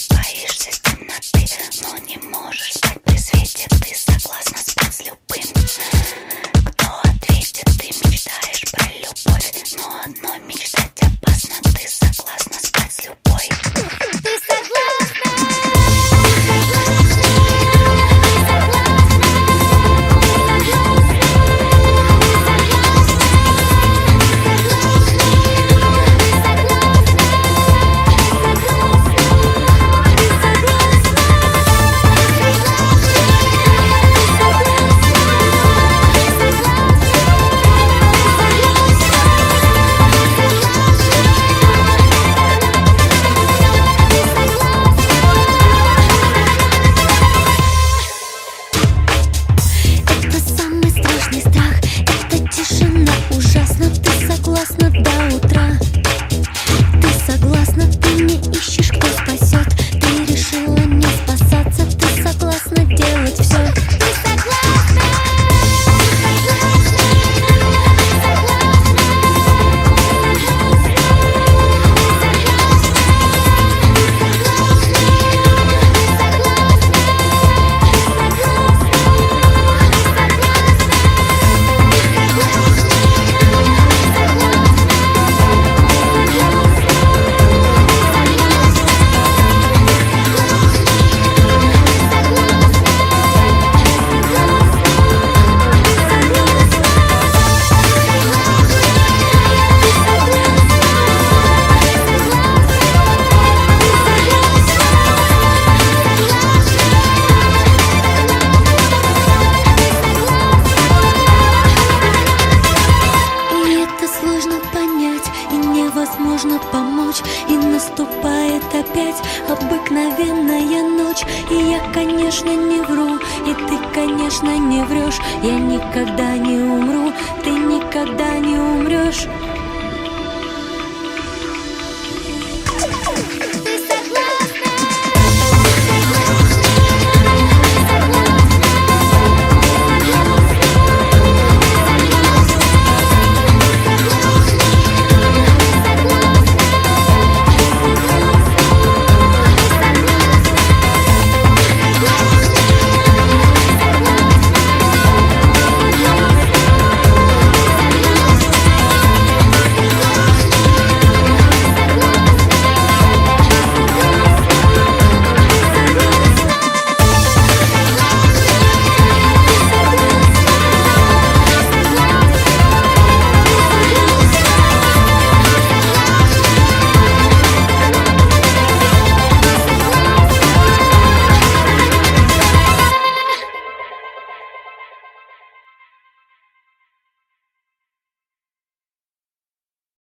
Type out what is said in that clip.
боишься темноты, но не можешь спать при свете. Ты согласна спать с любым, кто ответит. Ты мечтаешь про любовь, но одной мечтать опасно. Ты согласна спать с любой. Ты согласна? Ужасно, ты согласна до утра. Ты согласна, ты не ищешь, кто спасет. Ты решила не спасаться, ты согласна делать все. Ты согласна? Невозможно помочь, и наступает опять обыкновенная ночь. И я, конечно, не вру, и ты, конечно, не врешь. Я никогда не умру, ты никогда не умрешь.